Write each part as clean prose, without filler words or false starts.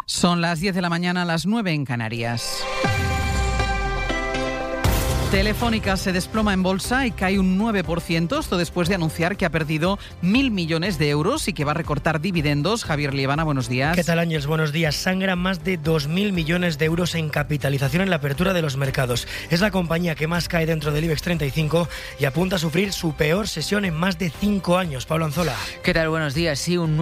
Son las 10 de la mañana, las 9 en Canarias. Telefónica se desploma en bolsa y cae un 9%, esto después de anunciar que ha perdido 1.000 millones de euros y que va a recortar dividendos. Javier Liebana, buenos días. ¿Qué tal, Ángels? Buenos días. Sangra más de 2.000 millones de euros en capitalización en la apertura de los mercados. Es la compañía que más cae dentro del IBEX 35 y apunta a sufrir su peor sesión en más de 5 años. Pablo Anzola. ¿Qué tal? Buenos días. Sí, un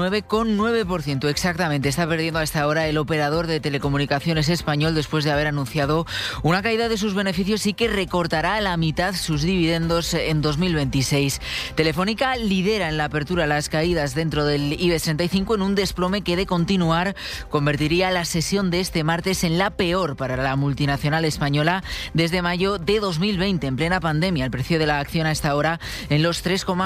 9,9%. Exactamente. Está perdiendo hasta ahora el operador de telecomunicaciones español después de haber anunciado una caída de sus beneficios y que recortará a la mitad sus dividendos en 2026. Telefónica lidera en la apertura las caídas dentro del IBEX 35 en un desplome que, de continuar, convertiría la sesión de este martes en la peor para la multinacional española desde mayo de 2020, en plena pandemia. El precio de la acción hasta ahora en los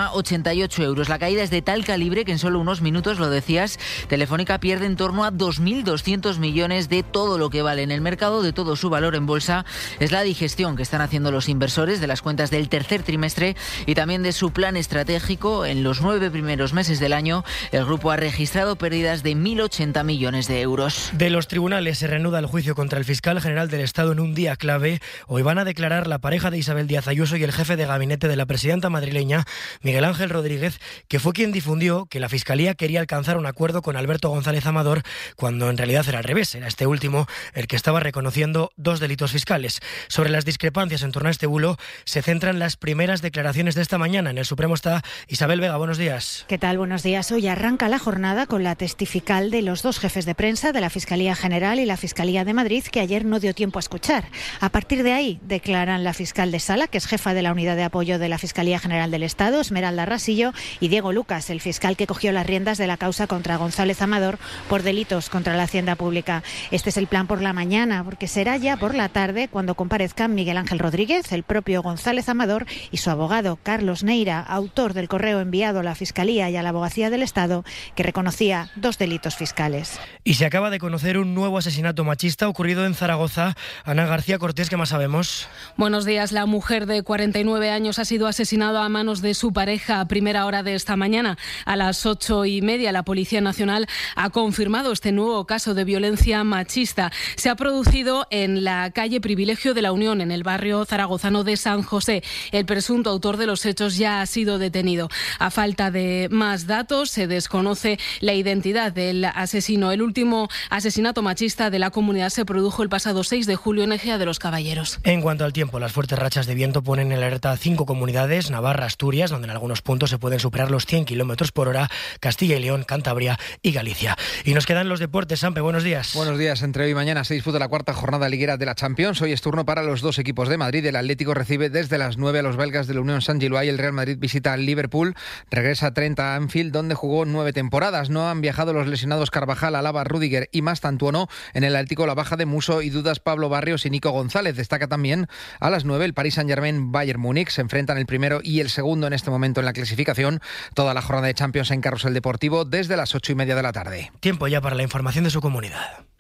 3,88 euros. La caída es de tal calibre que en solo unos minutos, lo decías, Telefónica pierde en torno a 2.200 millones de todo lo que vale en el mercado, de todo su valor en bolsa. Es la digestión que están haciendo los inversores de las cuentas del tercer trimestre y también de su plan estratégico. En los 9 primeros meses del año, el grupo ha registrado pérdidas de 1.080 millones de euros. De los tribunales se reanuda el juicio contra el fiscal general del Estado en un día clave. Hoy van a declarar la pareja de Isabel Díaz Ayuso y el jefe de gabinete de la presidenta madrileña, Miguel Ángel Rodríguez, que fue quien difundió que la Fiscalía quería alcanzar un acuerdo con Alberto González Amador, cuando en realidad era al revés. Era este último el que estaba reconociendo 2 delitos fiscales. Sobre las discrepancias en torno a este bulo se centran las primeras declaraciones de esta mañana. En el Supremo está Isabel Vega. Buenos días. ¿Qué tal? Buenos días. Hoy arranca la jornada con la testifical de los 2 jefes de prensa de la Fiscalía General y la Fiscalía de Madrid, que ayer no dio tiempo a escuchar. A partir de ahí declaran la fiscal de Sala, que es jefa de la unidad de apoyo de la Fiscalía General del Estado, Esmeralda Rasillo, y Diego Lucas, el fiscal que cogió las riendas de la causa contra González Amador por delitos contra la hacienda pública. Este es el plan por la mañana, porque será ya por la tarde cuando comparezcan Miguel Ángel Rodríguez, el propio González Amador y su abogado Carlos Neira, autor del correo enviado a la Fiscalía y a la Abogacía del Estado que reconocía 2 delitos fiscales. Y se acaba de conocer un nuevo asesinato machista ocurrido en Zaragoza. Ana García Cortés, ¿qué más sabemos? Buenos días. La mujer de 49 años ha sido asesinada a manos de su pareja a primera hora de esta mañana. A las 8:30 la Policía Nacional ha confirmado este nuevo caso de violencia machista. Se ha producido en la calle Privilegio de la Unión, en el barrio zaragozano de San José. El presunto autor de los hechos ya ha sido detenido. A falta de más datos, se desconoce la identidad del asesino. El último asesinato machista de la comunidad se produjo el pasado 6 de julio en Ejea de los Caballeros. En cuanto al tiempo, las fuertes rachas de viento ponen en alerta 5 comunidades: Navarra, Asturias, donde en algunos puntos se pueden superar los 100 kilómetros por hora, Castilla y León, Cantabria y Galicia. Y nos quedan los deportes. Sampe, buenos días. Buenos días. Entre hoy y mañana se disputa la 4ª jornada liguera de la Champions. Hoy es turno para los 2 equipos de Madrid. El Atlético recibe desde las 9 a los belgas de la Unión Saint-Gilloise. El Real Madrid visita al Liverpool. Regresa 30 a Anfield, donde jugó 9 temporadas. No han viajado los lesionados Carvajal, Alaba, Rüdiger y Mastantuono. En el Atlético la baja de Muso y dudas Pablo Barrios y Nico González. Destaca también a las 9 el Paris Saint-Germain Bayern Múnich. Se enfrentan el primero y el segundo en este momento en la clasificación. Toda la jornada de Champions en Carrusel Deportivo desde las 8:30 de la tarde. Tiempo ya para la información de su comunidad.